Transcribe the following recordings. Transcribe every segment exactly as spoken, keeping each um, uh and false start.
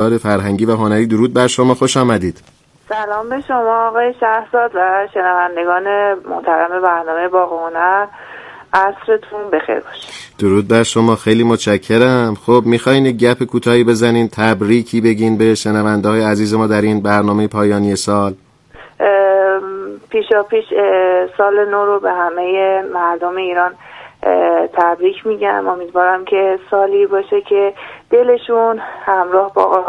فرهنگی و هنری. درود بر شما، خوش آمدید. سلام به شما آقای شهرزاد و شنوندگان محترم برنامه باغ هنر، عصرتون بخیر باشه. درود بر شما، خیلی متشکرم. خب میخواین گپ کوتاهی بزنین، تبریکی بگین به شنونده‌های عزیز ما در این برنامه پایانی سال؟ پیشا پیش سال نو رو به همه مردم ایران تبریک میگم. امیدوارم که سالی باشه که دلشون همراه با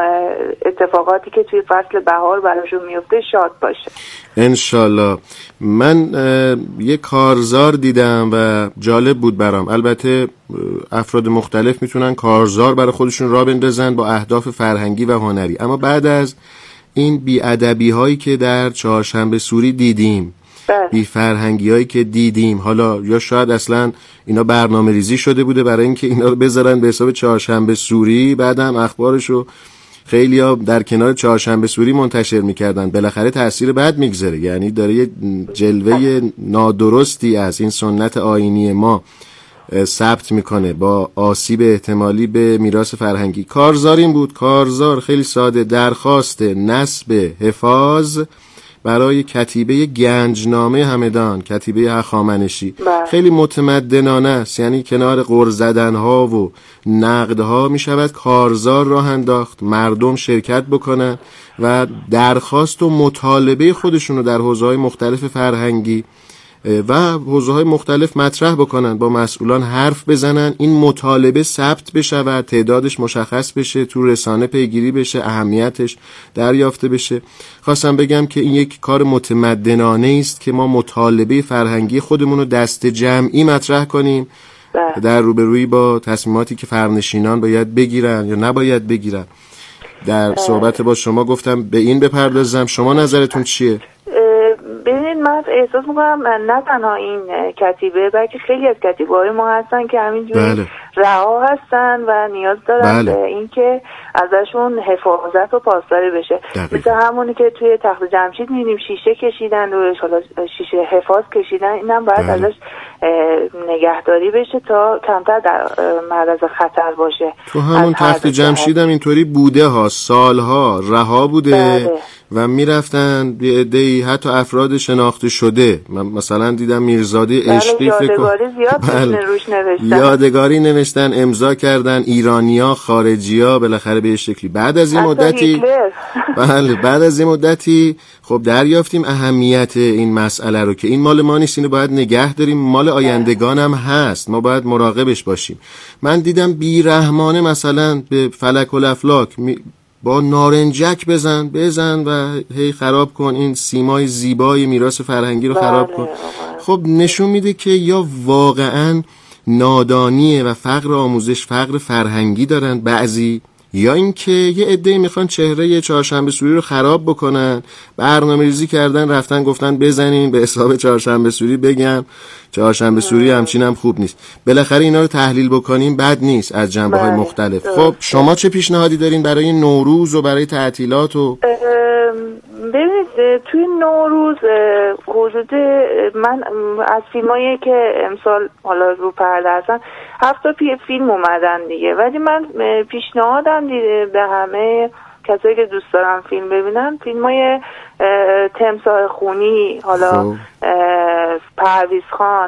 اتفاقاتی که توی فصل بهار براشون میفته شاد باشه انشالله. من یه کارزار دیدم و جالب بود برام. البته افراد مختلف میتونن کارزار برای خودشون راه بندازن با اهداف فرهنگی و هنری، اما بعد از این بی‌ادبی هایی که در چهارشنبه سوری دیدیم، بی فرهنگی هایی که دیدیم، حالا یا شاید اصلا اینا برنامه ریزی شده بوده برای اینکه اینا رو بذارن به حساب چهارشنبه سوری، بعدم اخبارشو خیلی ها در کنار چهارشنبه سوری منتشر میکردن. بالاخره تأثیر بد میگذاره، یعنی داره یه جلوه نادرستی از این سنت آیینی ما ثبت میکنه با آسیب احتمالی به میراث فرهنگی. کارزار این بود، کارزار خیلی ساده، درخواست نصب حفاظ برای کتیبه گنجنامه همدان، کتیبه هخامنشی. خیلی متمدنانه است، یعنی کنار غر زدنها و نقدها می شود کارزار راه انداخت، مردم شرکت بکنن و درخواست و مطالبه خودشون رو در حوزه‌های مختلف فرهنگی و حوزه‌های مختلف مطرح بکنن، با مسئولان حرف بزنن، این مطالبه ثبت بشه و تعدادش مشخص بشه، تو رسانه پیگیری بشه، اهمیتش دریافته بشه. خواستم بگم که این یک کار متمدنانه است که ما مطالبه فرهنگی خودمون رو دست جمعی مطرح کنیم در روبرویی با تصمیماتی که فرنشینان باید بگیرن یا نباید بگیرن. در صحبت با شما گفتم به این بپردازم، شما نظرتون چیه؟ ببینید، من احساس میکنم نه تنها این کتیبه بلکه خیلی از کتیبه های ما هستن که همینجوری بله. رها هستن و نیاز دارن بله. به این که ازشون حفاظت و پاسداری بشه. دقیقا. مثل همونی که توی تخت جمشید می‌بینیم شیشه کشیدن و شیشه حفاظ کشیدن، اینم باید بله. ازش نگهداری بشه تا کمتر در معرض خطر باشه. تو همون تخت جمشید هم اینطوری بوده ها، سالها رها بوده بله. و میرفتن یه عده‌ای حتی افراد شناخته شده، من مثلا دیدم میرزاده عشقی بله. یادگاری زیاد بله. روش نوشتن، یادگاری نوشتن، امضا کردن، ایرانیا، خارجیا، بالاخره به شکلی. بعد از این مدتی بله بعد از این مدتی خب دریافتیم اهمیت این مسئله رو که این مال ما نیست، اینو باید نگه داریم، مال آیندگان هم هست، ما باید مراقبش باشیم. من دیدم بیرحمانه مثلا به فلک الافلاک با نارنجک بزن بزن و هی خراب کن، این سیمای زیبای میراث فرهنگی رو خراب کن. خب نشون میده که یا واقعا نادانیه و فقر آموزش، فقر فرهنگی دارن بعضی، یا اینکه یه عده‌ای میخوان چهره چهارشنبه سوری رو خراب بکنن، برنامه‌ریزی کردن، رفتن گفتن بزنین به حساب چهارشنبه سوری. بگم چهارشنبه سوری همچین هم خوب نیست. بالاخره اینا رو تحلیل بکنیم بد نیست از جنبه‌های مختلف. خب شما چه پیشنهادی دارین برای نوروز و برای تعطیلات؟ و ببینید توی نوروز حدود من از فیلمایی که امسال حالا رو پرده هستن هفت تا فیلم اومدن دیگه، ولی من پیشنهادم دیده به همه کسایی که دوست دارن فیلم ببینن، فیلمای تمساح خونی، حالا پرویز خان،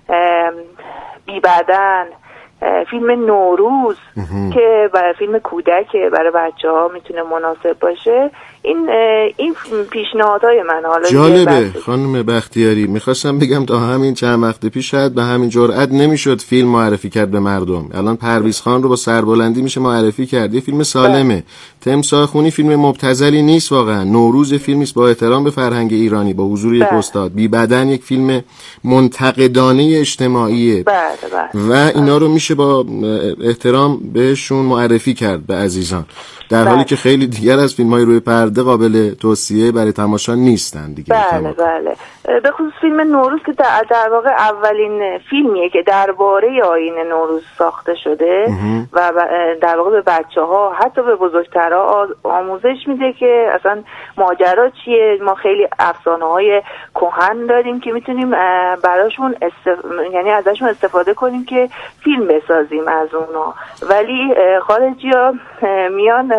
بی بدن، فیلم نوروز که برای فیلم کودک برای بچه ها میتونه مناسب باشه. این این پیشنهادهای من. حالا جالبه خانم بختیاری، میخواستم بگم تا همین چند وقت پیش شاید به همین جرئت نمیشد فیلم معرفی کرد به مردم. الان پرویز خان رو با سربلندی میشه معرفی کرد، یه فیلم سالمه. تمساح خونی فیلم مبتذلی نیست واقعا. نوروز فیلمی است با احترام به فرهنگ ایرانی با حضور یک استاد. بی بدن یک فیلم منتقدانه اجتماعیه بله بله. و اینا رو میشه با احترام بهشون معرفی کرد به عزیزان، در حالی که خیلی دیگر از فیلم‌های روی پرده زیاده قابل توصیه برای تماشا نیستن دیگه. بله بله، به خصوص فیلم نوروز که در, در واقع اولین فیلمیه که درباره آیین نوروز ساخته شده امه. و در واقع به بچه ها حتی به بزرگترها آموزش میده که اصلا ماجرا چیه. ما خیلی افسانه های کهن داریم که میتونیم براشون استف... یعنی ازشون استفاده کنیم که فیلم بسازیم از اونا، ولی خارجی ها میان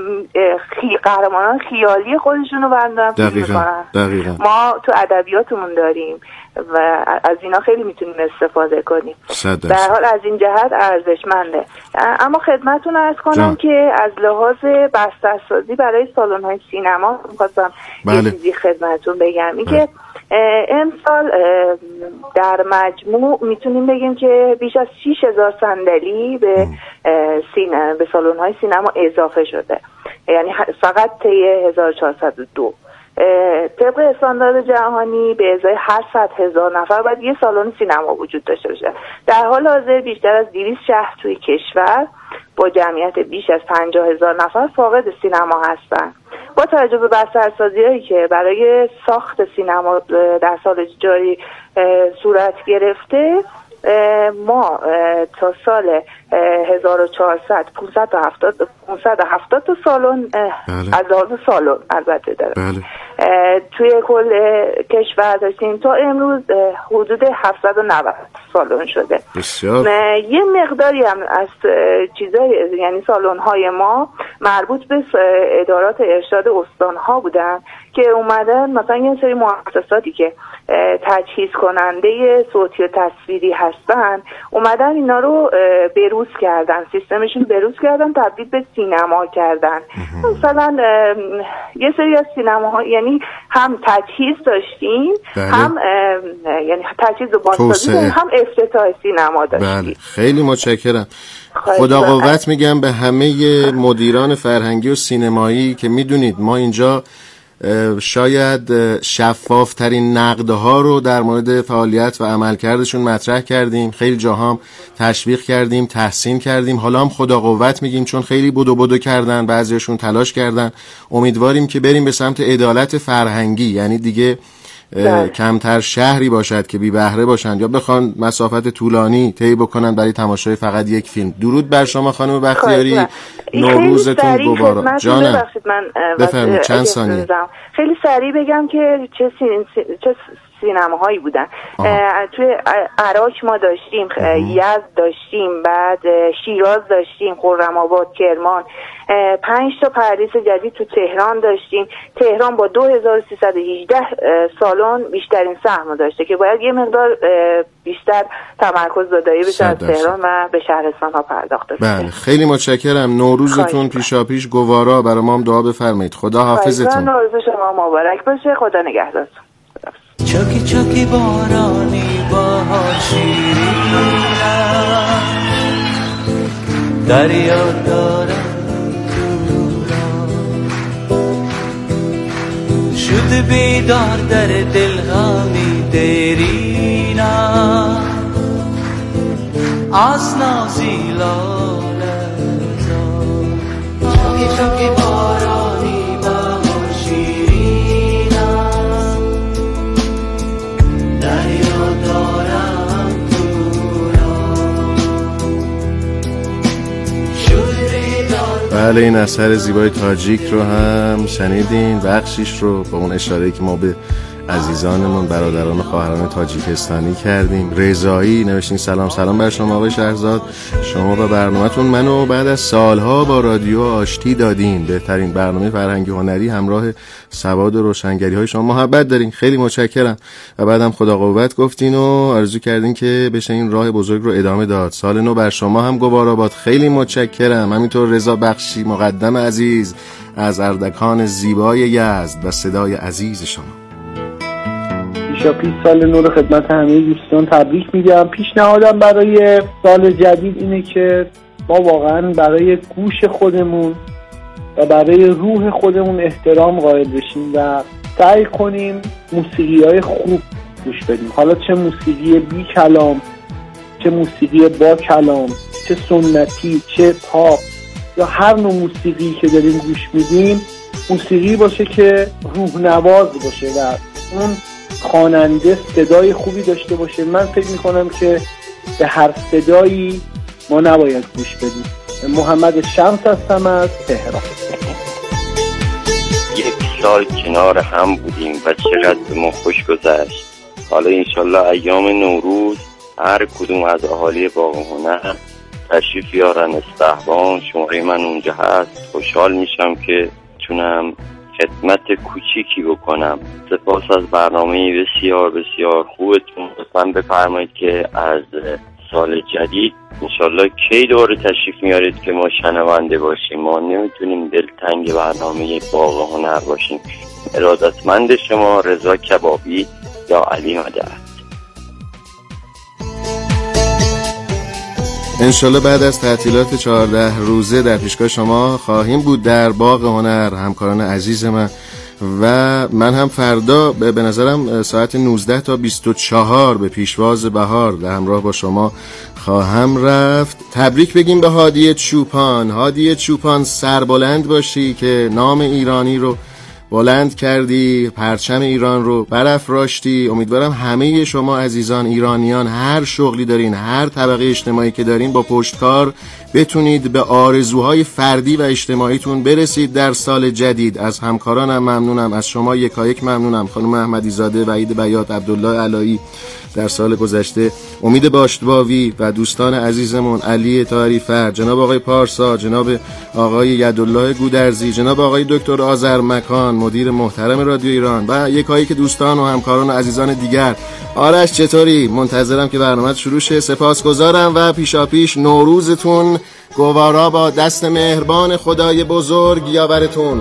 خی... قهرمانان خیالی خودشونو برندارن فیلم میکنن. ما تو ادبیاتمون داریم و از اینا خیلی میتونیم استفاده کنیم. در حال از این جهت ارزشمنده. اما خدمتتون عرض کنم جان. که از لحاظ بسترسازی برای سالن‌های سینما می‌خواستم بله. یه چیزی خدمتتون بگم. این که امسال در مجموع میتونیم بگیم که بیش از شش هزار صندلی به سینما به سالن‌های سینما اضافه شده، یعنی فقط طی هزار و چهارصد و دو. طبق استاندارد جهانی به ازای هر صد هزار نفر باید یه سالن سینما وجود داشته باشه. در حال حاضر بیشتر از دویست شهر توی کشور با جمعیت بیش از پنجاه هزار نفر فاقد سینما هستن. با توجه به بسترسازی‌هایی که برای ساخت سینما در سال جاری صورت گرفته، ما تا سال هزار و چهارصد پانصد و هفتاد تا سالن از لحاظ سالن البته داره بله. توی کل کشور داشتیم. تا امروز حدود هفتصد و نود سالن شده. بسیار. یه مقداری هم از چیزای یعنی سالن‌های ما مربوط به ادارات ارشاد استان‌ها بودن که اومدن مثلا یه سری مؤسساتی که تجهیز کننده صوتی و تصویری هستن اومدن اینا رو بروز کردن، سیستمشون بروز کردن، تبدیل به سینما کردن. مثلا یه سری از سینماها یعنی هم تجهیز داشتیم بله. هم یعنی تجهیز و بازسازی هم افتتاح سینما داشتیم. بله. خیلی متشکرم. خدا قوت میگم به همه مدیران فرهنگی و سینمایی که میدونید ما اینجا شاید شفافترین نقدها رو در مورد فعالیت و عملکردشون مطرح کردیم، خیلی جاها تشویق کردیم، تحسین کردیم، حالا هم خدا قوت میگیم چون خیلی بدو بدو کردن، بعضیشون تلاش کردن. امیدواریم که بریم به سمت عدالت فرهنگی، یعنی دیگه کمتر شهری باشد که بی بهره باشند یا بخوان مسافت طولانی طی بکنن برای تماشای فقط یک فیلم. درود بر شما خانم بختیاری، نوروزتون مبارک. جانم بفرمایید چند ثانیه. خیلی سریع بگم که چه سین... چه سینماهایی بودن. توی عراق ما داشتیم، یزد داشتیم، بعد شیراز داشتیم، خرم‌آباد، کرمان، پنج تا پردیس جدید تو تهران داشتیم. تهران با دو هزار و سیصد و هجده سالن بیشترین سهم داشته که باید یه مقدار بیشتر تمرکز دادایی بشه از تهران و به شهرستان ها پرداخته بشه. بله خیلی متشکرم. نوروزتون پیشا پیش گوارا، برای ما هم دعا بفرمایید. خدا حافظتون. نوروز شما مبارک باشه. خدا نگهدارتون. چاکی چاکی بارانی بهار شیرینم، دریا دارم شد بیدار در دل غمی دیرینم، از نازی لاله زار. چاکی چاکی بارانی بهار شیرینم، دریا دارم تو را شد بیدار. بله این اثر زیبای تاجیک رو هم شنیدین، بخشیش رو با اون اشاره‌ای که ما به عزیزانمون برادران و خواهران تاجیکستانی کردیم. رضایی نوشتین سلام سلام بر شما آقای شهرزاد، شما و برنامه‌تون منو بعد از سالها با رادیو آشتی دادین. بهترین برنامه فرهنگی هنری همراه سواد و روشنگری های شما محبت دارین. خیلی متشکرم. و بعدم خدا قوت گفتین و آرزو کردین که بشه این راه بزرگ رو ادامه داد. سال نو بر شما هم گواراباد. خیلی متشکرم. همینطور رضا بخشی مقدم عزیز از اردکان زیبای یزد و صدای عزیز شما. پیشا پیش سال نو رو خدمت همه دوستان تبریک میگم. پیشنهادم برای سال جدید اینه که ما واقعا برای گوش خودمون و برای روح خودمون احترام قائل بشیم و سعی کنیم موسیقی‌های خوب گوش بدیم. حالا چه موسیقی بی کلام، چه موسیقی با کلام، چه سنتی، چه پاپ یا هر نوع موسیقی که داریم گوش میدیم، موسیقی باشه که روح نواز باشه و اون خواننده صدای خوبی داشته باشه. من فکر میکنم که به هر صدایی ما نباید گوش بدیم. محمد شمس هستم از تهران. یک سال کنار هم بودیم و چقدر به ما خوش گذشت. حالا انشالله ایام نوروز هر کدوم از اهالی باغ هنر تشریف بیارن استحبان، شماره من اونجا هست. خوشحال میشم که تونم خدمت کوچیکی بکنم. سپاس از برنامه بسیار بسیار خوبتون. لطفاً بفرمایید که از سال جدید انشالله کی دوره تشریف میارید که ما شنونده باشیم. ما نمیتونیم دلتنگ برنامه باغ هنر باشیم. ارادتمند شما، رضا کبابی یا علی مدد. انشالله بعد از تعطیلات چهارده روزه در پیشگاه شما خواهیم بود در باغ هنر، همکاران عزیز من. و من هم فردا به نظرم ساعت نوزده تا بیست و چهار به پیشواز بهار در همراه با شما خواهم رفت. تبریک بگیم به هادی چوپان. هادی چوپان سربلند باشی که نام ایرانی رو بلند کردی، پرچم ایران رو برافراشتی. امیدوارم همه شما عزیزان ایرانیان هر شغلی دارین، هر طبقه اجتماعی که دارین، با پشتکار بتونید به آرزوهای فردی و اجتماعیتون برسید در سال جدید. از همکارانم ممنونم، از شما یکایک ممنونم. خانم احمدی زاده، وحید بیات، عبدالله علایی در سال گذشته، امید باشتباوی و دوستان عزیزمون علی طاهری فر، جناب آقای پارسا، جناب آقای یدالله گودرزی، جناب آقای دکتر آذر مکان مدیر محترم رادیو ایران و یکایک دوستان و همکاران و عزیزان دیگر. آرش چطوری؟ منتظرم که برنامه شروع شه. سپاسگزارم و پیشاپیش نوروزتون گوارا با دست مهربان خدای بزرگ یاورتون.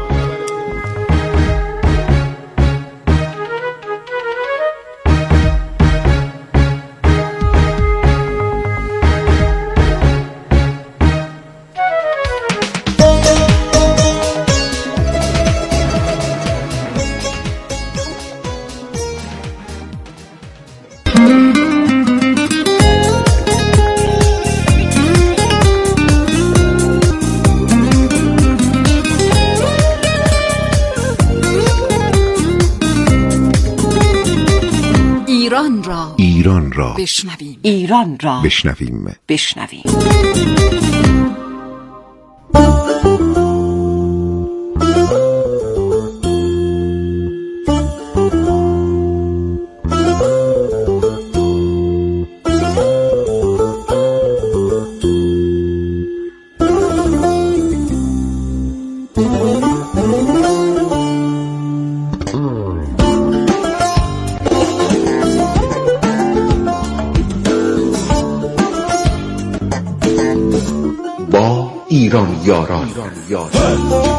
ایران را بشنویم. ایران را بشنویم. بشنویم. ایران یاران, ایران یاران.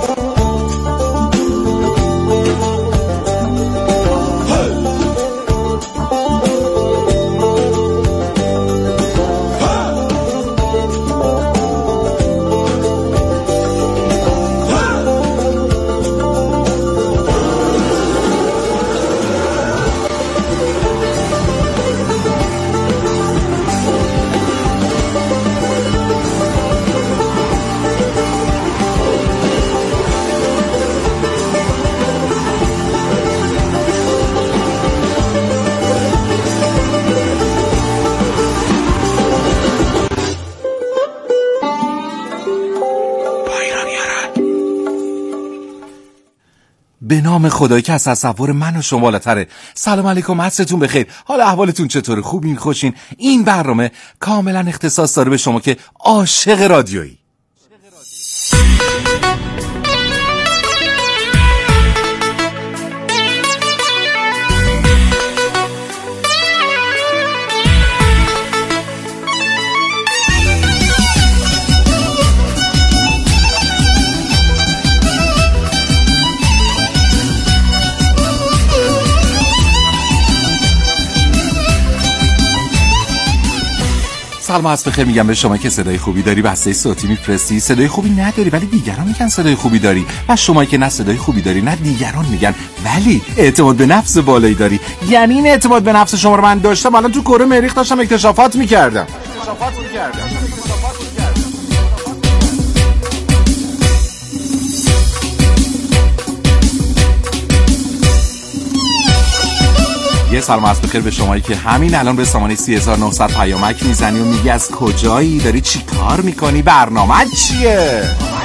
به نام خدایی که از تصور من و شما بالاتره. سلام علیکم، عصرتون بخیر. حالا احوالتون چطوره؟ خوبین؟ خوشین؟ این برنامه کاملا اختصاص داره به شما که عاشق رادیویی. سلام از بخیر میگم به شما که صدای خوبی داری، بسته صوتی میفرستی. صدای خوبی نداری ولی دیگران میگن صدای خوبی داری، و شما که نه صدای خوبی داری نه دیگران میگن ولی اعتماد به نفس بالایی داری. یعنی این اعتماد به نفس شما رو من داشتم، الان تو کره مریخ داشتم اکتشافات میکردم اکتشافات میکردم یه سلام از بخیر به شمایی که همین الان به سامانه سی هزار و نهصد پیامک میزنی و میگی از کجایی، داری چی کار میکنی، برنامه چیه؟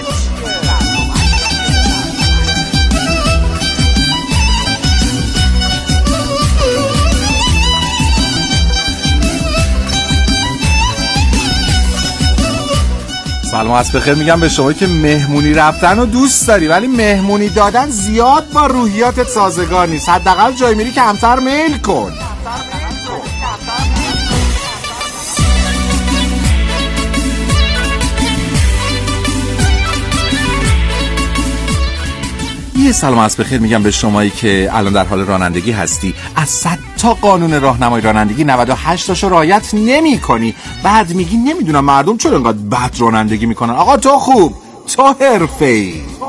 سلام از بخیر میگم به شما که مهمونی رفتن رو دوست داری ولی مهمونی دادن زیاد با روحیاتت سازگار نیست. حداقل جای میری کمتر میل کن. یه سلام از بخیر میگم به شمایی که الان در حال رانندگی هستی. از صد تا قانون راهنمای رانندگی نود و هشت تاشو رعایت نمی کنی، بعد میگی نمیدونم مردم چرا انقدر بد رانندگی میکنن. آقا تو خوب، تو حرفه‌ای.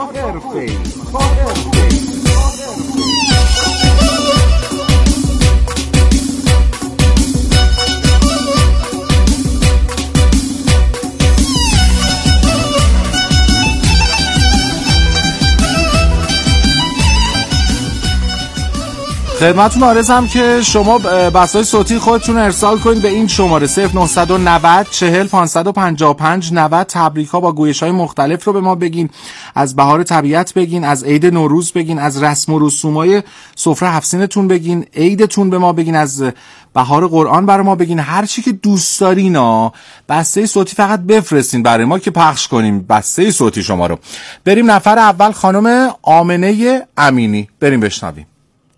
خدمتتون عرضم که شما بسای صوتی خودتون ارسال کنید به این شماره صفر نه نه صفر چهل پانصد و پنجاه و پنج نود. تبریک‌ها با گویش‌های مختلف رو به ما بگین، از بهار طبیعت بگین، از عید نوروز بگین، از رسم و رسومای سفره هفسینتون بگین، عیدتون به ما بگین، از بهار قرآن برای ما بگین، هر چی که دوست دارین. بسته صوتی فقط بفرستین برای ما که پخش کنیم بسته صوتی شما رو. بریم نفر اول خانم آمنه امینی، بریم بشنویم.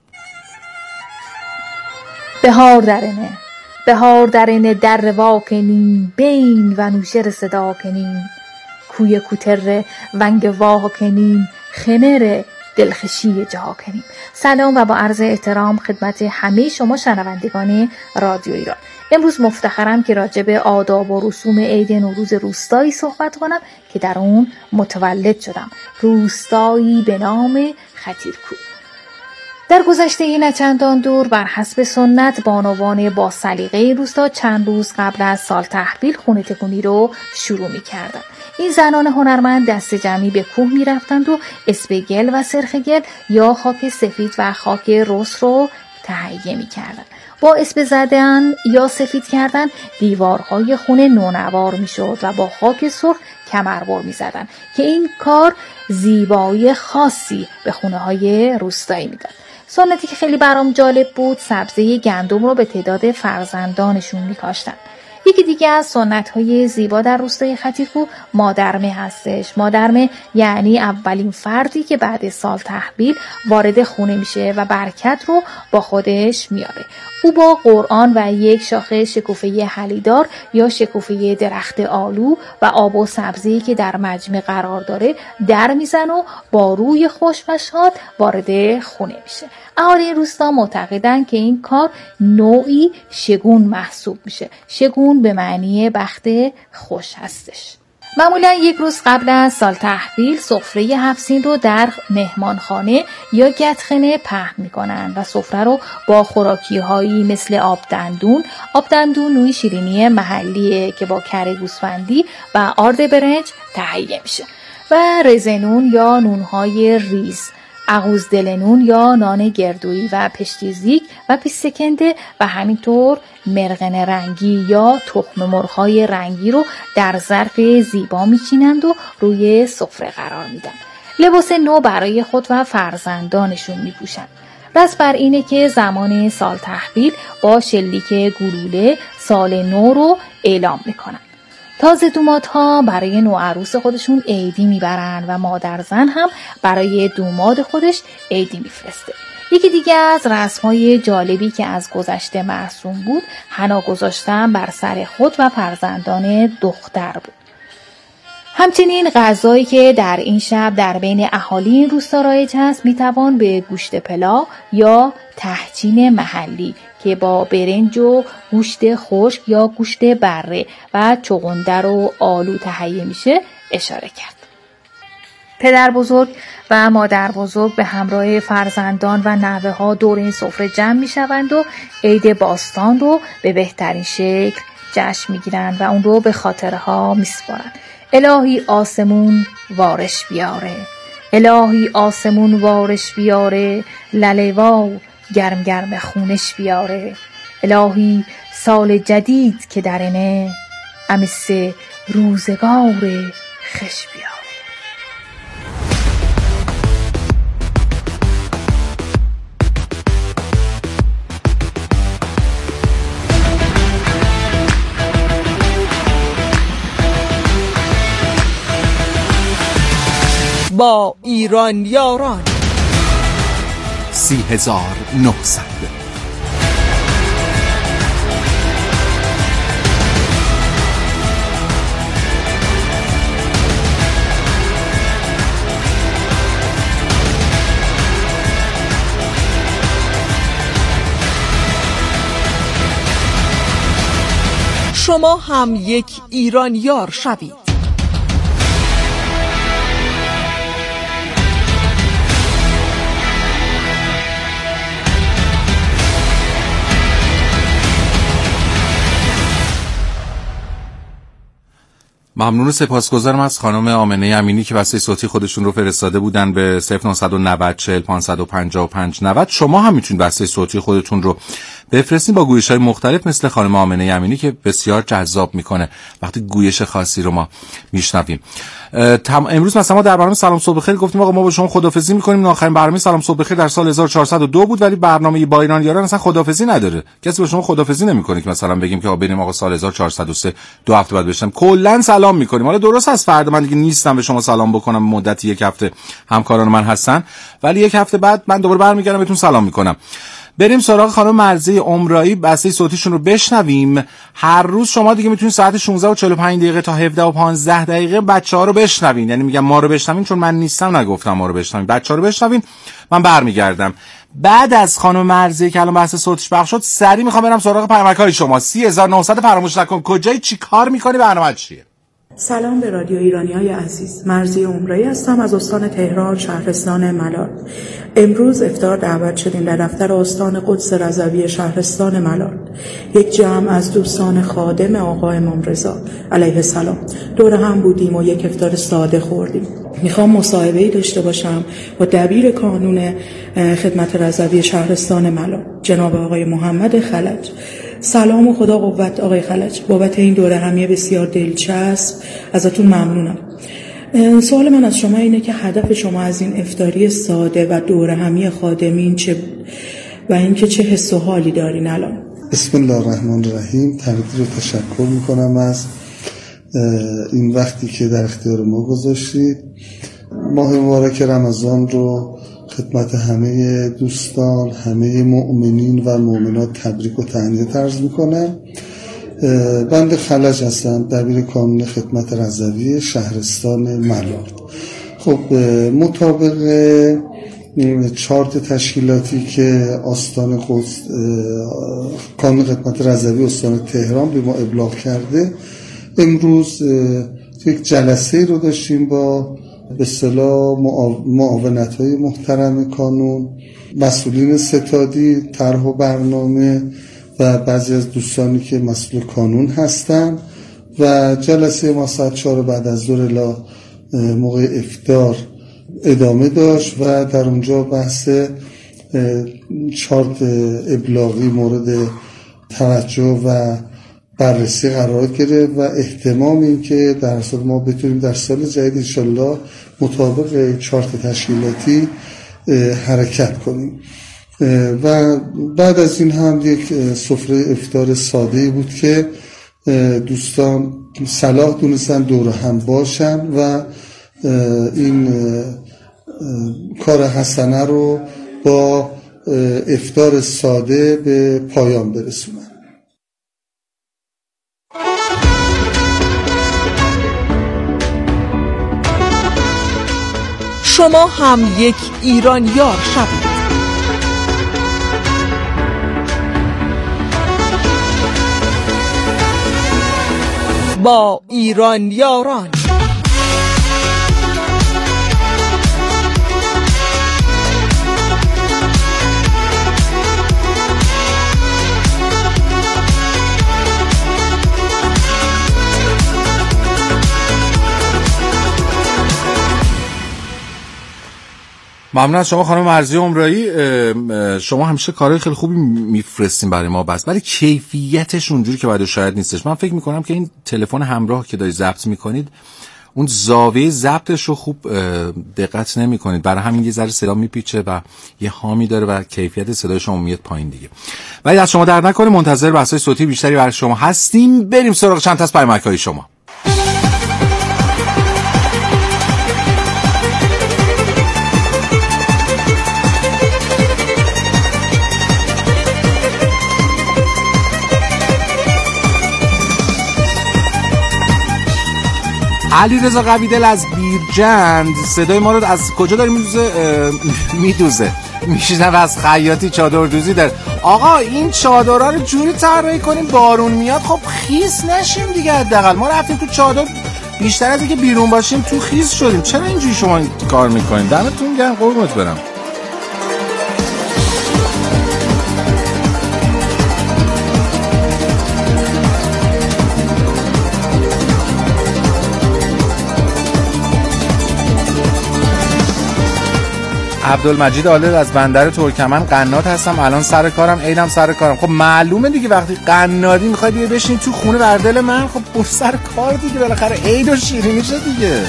بهار درنه بهار درنه در روا کنیم، بین و نوشر صدا کنیم، کوی کوتر ونگ واه کنیم، خمر دلخشی جا کنیم. سلام و با عرض احترام خدمت همه شما شنوندگان رادیو ایران. امروز مفتخرم که راجع به آداب و رسوم عید نوروز روستایی صحبت کنم که در اون متولد شدم، روستایی به نام خطیرکوه. در گذشته نه چندان دور بر حسب سنت بانوان با سلیقه روستا چند روز قبل از سال تحویل خونه تکونی رو شروع می کردن. این زنان هنرمند دست جمعی به کوه می رفتند و اسب گل و سرخ گل یا خاک سفید و خاک رس رو تهیه می کردن. با اسب زدن یا سفید کردن دیوارهای خونه نونوار می شد و با خاک سرخ کمربر می زدن که این کار زیبایی خاصی به خونه های روستایی می داد. سنتی که خیلی برام جالب بود، سبزه گندم رو به تعداد فرزندانشون می‌کاشتن. یکی دیگه از سنت‌های زیبا در روستای خطیرکوه مادرمه هستش. مادرمه یعنی اولین فردی که بعد سال تحویل وارد خونه میشه و برکت رو با خودش میاره. او با قرآن و یک شاخه شکوفه حلیدار یا شکوفه درخت آلو و آب و سبزی که در مجمع قرار داره در میزن و با روی خوش و شاد وارد خونه میشه. اهالی روستا معتقدن که این کار نوعی شگون محسوب میشه. شگون به معنی بخت خوش هستش. معمولا یک روز قبل از سال تحویل سفره هفسین رو در مهمانخانه یا گتخانه پهن میکنن و سفره رو با خوراکی هایی مثل آب دندون. آب دندون نوعی شیرینی محلیه که با کره گوسفندی و آرد برنج تهیه میشه و رزنون یا نونهای ریز، اغوز دلنون یا نان گردویی و پشتیزیک و پیستکنده و همینطور مرغن رنگی یا تخم مرغ‌های رنگی رو در ظرف زیبا میچینند و روی سفره قرار میدن. لباس نو برای خود و فرزندانشون میپوشن. رسم بر اینه که زمان سال تحویل با شلیک گلوله سال نو رو اعلام میکنن. تازه دومادها برای نوعروس خودشون عیدی میبرن و مادر زن هم برای دوماد خودش عیدی میفرسته. یکی دیگه از رسم‌های جالبی که از گذشته مرسوم بود، حنا گذاشتن بر سر خود و فرزندان دختر بود. همچنین غذایی که در این شب در بین اهالی این روستا رایج هست میتوان به گوشت پلا یا تهچین محلی که با برنج و گوشت خشک یا گوشت بره و چغندر و آلو تهیه میشه اشاره کرد. پدر بزرگ و مادر بزرگ به همراه فرزندان و نوه ها دور این سفره جمع می شوند و عید باستان رو به بهترین شکل جشن می گیرند و اون رو به خاطره ها می سپارند. الهی آسمون وارش بیاره، الهی آسمون وارش بیاره، للواو گرم گرم خونش بیاره. الهی سال جدید که درنه امس روزگار خش بیاره. با ایران یاران سی هزار نهصد. شما هم یک ایران یار شوید. ممنون و سپاسگزارم از خانم آمنه امینی که واسه صوتی خودشون رو فرستاده بودن به صفر نه نه صفر چهل پانصد و پنجاه و پنج نود. شما هم میتونید واسه صوتی خودتون رو بفرستین با گویش‌های مختلف مثل خانم آمنه امینی که بسیار جذاب میکنه وقتی گویش خاصی رو ما میشنویم. امروز مثلا ما در برنامه سلام صبح بخیر گفتیم آقا ما با شما خداحافظی میکنیم. آخرین برنامه سلام صبح بخیر در سال هزار و چهارصد و دو بود، ولی برنامه با ایران یاران اصلا خداحافظی نداره. کسی با شما خداحافظی نمیکنه که مثلا بگیم که آقا بریم آقا سال هزار و چهارصد و سه دو هفته بعد بشم کلا سلام میکنیم. حالا درست است فردا من دیگه نیستم به شما سلام بکنم، مدت یک هفته همکاران من هستن، ولی یک هفته بعد من دوباره برمیگردم بهتون سلام میکنم. بریم سراغ خانم مرضیه عمرایی، بسته صوتیشون رو بشنویم. هر روز شما دیگه میتونید ساعت شانزده و چهل و پنج دقیقه تا هفده و پانزده دقیقه بچه‌ها رو بشنوین. یعنی میگم ما رو بشنوین چون من نیستم، نگفتم ما رو بشنوین، بچه‌ها رو بشنوین. من برمیگردم بعد از خانم مرضیه که الان بحث صوتش پخش شد. سریع میخوام برم سراغ پیامک‌های شما. سی هزار و نهصد فراموش نکن. کجایی، چی کار میکنی، برنامه چیه؟ سلام به رادیو ایرانیای عزیز. مرضیه عمرایی هستم از استان تهران، شهرستان ملال. امروز افطار دعوت شدیم در دفتر استان قدس رضوی شهرستان ملال. یک جمع از دوستان خادم آقا امام رضا علیه السلام دور هم بودیم و یک افطار ساده خوردیم. میخوام مصاحبه‌ای داشته باشم با دبیر کانون خدمت رضوی شهرستان ملال جناب آقای محمد خلج. سلام و خدا قوت آقای خلج. بابت این دوره همیه بسیار دلچسب ازتون ممنونم. سوال من از شما اینه که هدف شما از این افطاری ساده و دوره همی خادمین چه بود و اینکه چه حس و حالی دارین الان؟ بسم الله الرحمن الرحیم. تقدیر و تشکر میکنم از این وقتی که در اختیار ما گذاشتید. ماه مبارک رمضان رو خدمت همه دوستان، همه مؤمنین و مؤمنات تبریک و تهنیت عرض میکنم. بنده خلج هستم، دبیر کانون خدمت رضوی شهرستان ملال. خب مطابق چارت تشکیلاتی که آستان قدس کانون خدمت رضوی استان تهران به ما ابلاغ کرده، امروز یک جلسه رو داشتیم با به اصطلاح معاونت‌های محترم کانون، مسئولین ستادی، طرح و برنامه و بعضی از دوستانی که مسئول کانون هستن و جلسه ما ساعت چهار بعد از ظهر الی موقع افطار ادامه داشت و در اونجا بحث چارت ابلاغی مورد توجه و بررسی قرار گرفت و احتمام این که در سال ما بتونیم در سال جدید انشالله مطابق چارت تشکیلاتی حرکت کنیم. و بعد از این هم یک سفره افطار ساده‌ای بود که دوستان صلاح دونستن دور هم باشن و این کار حسنه رو با افطار ساده به پایان برسونن. شما هم یک ایران یار شوید. با ایران یاران. ممنون از شما خانم مرضیه عمرایی. شما همیشه کارهای خیلی خوبی میفرستین برای ما، بس ولی کیفیتش اونجوری که باید شاید نیستش. من فکر میکنم که این تلفن همراه که دارید ضبط میکنید اون زاویه ضبطش رو خوب دقت نمیکنید، برای همین یه ذره صدا میپیچه و یه هامی داره و کیفیت صدای شما میاد پایین دیگه. ولی از شما درد نکنه، منتظر بحث‌های صوتی بیشتری برای شما هستیم. بریم سراغ چند تا از پیامک‌های شما. علی رضا قویدل از بیرجند صدای ما رو از کجا داری میدوزه؟ میدوزه میشنم از خیاطی چادر دوزی داره. آقا این چادرها رو جوری طراحی کنیم بارون میاد خب خیس نشیم دیگه. حداقل ما رفتیم تو چادر بیشتر از اینکه بیرون باشیم تو خیس شدیم. چرا اینجوری شما کار میکنین؟ دمتون گرم، قربونت برم. عبدالمجید عالد از بندر ترکمن قنات هستم، الان سر کارم، عیدم سر کارم. خب معلومه دیگه وقتی قنادی میخوای دیگه بشین تو خونه بر دل من، خب برو سر کار دیگه، بالاخره عید و شیرینی شد دیگه.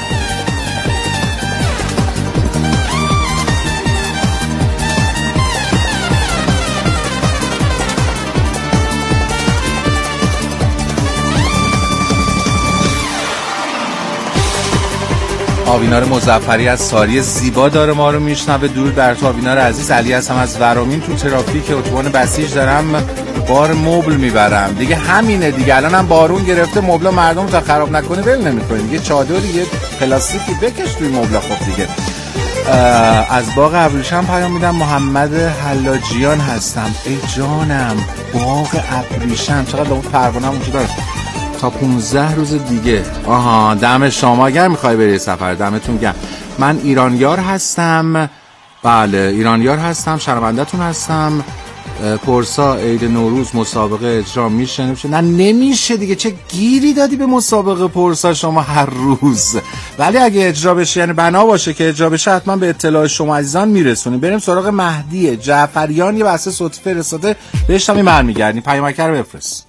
آوینار مظفری از ساری زیبا داره ما رو میشنوه. دور در تو آوینار عزیز. علی هستم از ورامین، تو ترافیک اتوبان بسیج دارم بار مبل میبرم دیگه. همینه دیگه، الان هم بارون گرفته، مبل مردم تا خراب نکنه ول نمیکنه دیگه. چادری یه پلاستیکی بکش توی مبل. خب دیگه از باغ ابریشم پیام میدم. محمد حلاجیان هستم. ای جانم باغ ابریشم چقدر اون پروانه اونجا داره تا پونزده روز دیگه. آها دم شما اگر میخوای بری سفر دمتون گرم. من ایرانیار هستم. بله ایرانیار هستم، شرمنده‌تون هستم. پرسا عید نوروز مسابقه اجرا میشه نمیشه؟ نه نمیشه دیگه. چه گیری دادی به مسابقه پرسا شما هر روز؟ ولی اگه اجرا بشه یعنی بنا باشه که اجرا بشه حتما به اطلاع شما عزیزان میرسونیم. بریم سراغ مهدی جعفریان، یه بحث صوتی فرستاده بهش هم من میگردیم. پیامک رو بفرست.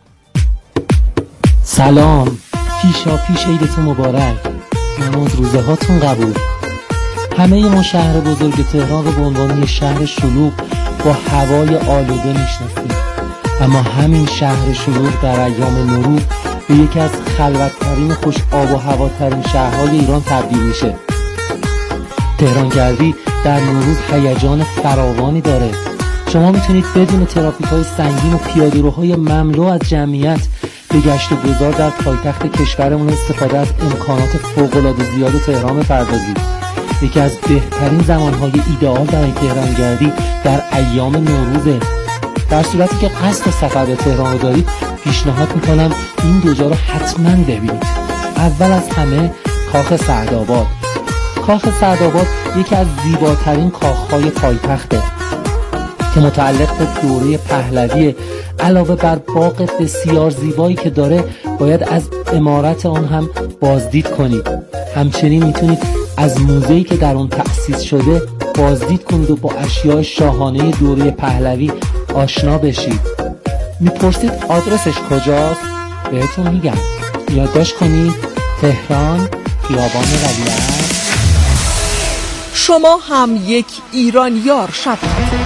سلام، پیشا پیش عیدتون مبارک، نماز روزه هاتون قبول. همه ما شهر بزرگ تهران رو به عنوان شهر شلوغ با هوای آلوده میشناسیم، اما همین شهر شلوغ در ایام نوروز به یکی از خلوت‌ترین خوش آب و هواترین شهرهای ایران تبدیل میشه. تهرانگردی در نوروز هیجان فراوانی داره. شما میتونید بدون ترافیک‌های سنگین و پیاده‌روهای مملو از جمعیت به گشت و گذار در پایتخت کشورمون استفاده از امکانات فوق‌العاده زیاد تهران بپردازید. یکی از بهترین زمانهای ایدئال برای تهرانگردی در ایام نوروزه. در صورتی که قصد سفر به تهران رو دارید پیشنهاد میکنم این دو جا رو حتما ببینید. اول از همه کاخ سعدآباد. کاخ سعدآباد یکی از زیباترین کاخهای پایتخته که متعلق به دوره پهلوی. علاوه بر باغ بسیار زیبایی که داره باید از عمارت آن هم بازدید کنید. همچنین میتونید از موزه‌ای که در اون تأسیس شده بازدید کنید و با اشیاء شاهانه دوره پهلوی آشنا بشید. میپرسید آدرسش کجاست؟ بهتون میگم، یادداشت کنید. تهران، خیابان ولیعصر. شما هم یک ایرانیار شوید.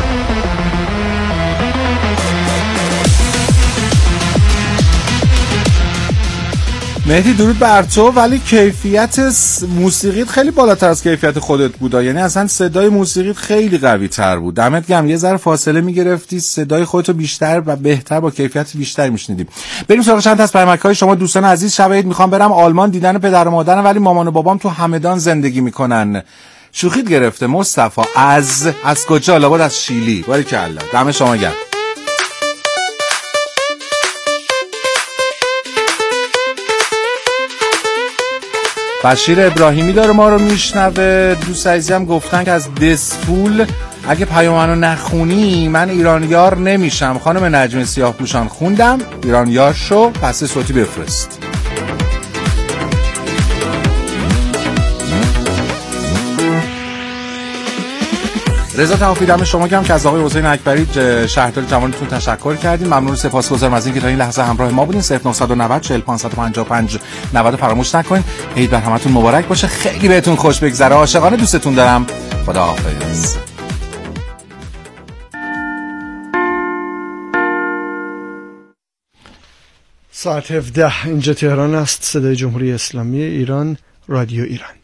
مهدی درود بر تو، ولی کیفیت موسیقیت خیلی بالاتر از کیفیت خودت بود. یعنی اصلا صدای موسیقیت خیلی قوی تر بود. دمت گرم، یه ذره فاصله میگرفتی، صدای خودتو بیشتر و بهتر با کیفیت بیشتر میشنیدیم. بریم سراغ چند تا از پیامک‌های شما. دوستان عزیز، شب عید میخوام برم آلمان دیدن پدر و مادرم، ولی مامان و بابام تو همدان زندگی میکنن. شوخیت گرفته مصطفی از از کجا؟ لابد از شیلی. باریکالله، دم شما گرم. بشیر ابراهیمی داره ما رو میشنوه. دوست عزیزم گفتن که از دسفول اگه پیام منو نخونی من ایرانیار نمیشم. خانم نجم سیاه پوشان خوندم، ایرانیار شو. پس صوتی بفرست. رضا توفیقی دم شما گرم که از آقای حسین اکبری شهردار جوانتون تشکر کردیم. ممنون، سپاسگزارم از اینکه تا این لحظه همراه ما بودین. صفر نه نه صفر چهل پانصد و پنجاه و پنج نود فراموش نکنین. عید بر همتون مبارک باشه، خیلی بهتون خوش بگذره. عاشقانه دوستتون دارم. خداحافظ. ساعت هفده اینجا تهران است. صدای جمهوری اسلامی ایران، رادیو ایران.